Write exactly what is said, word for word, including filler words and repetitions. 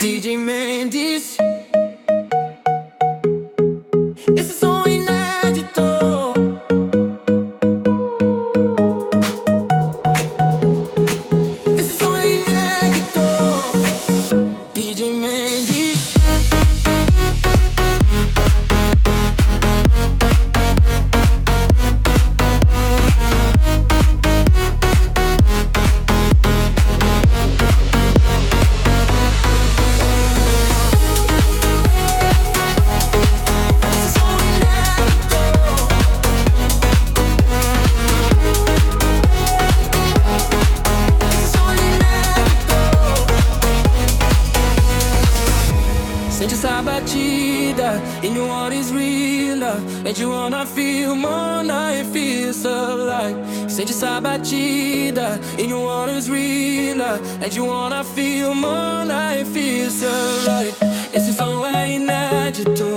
D J Mendes, esse som inédito. Esse som inédito. D J Mendes. Sente essa batida, and you want is real, and you wanna feel more, now it feels so like. Sente essa batida, and you want is real, and you wanna feel more, now it feels so right. Esse som é inédito.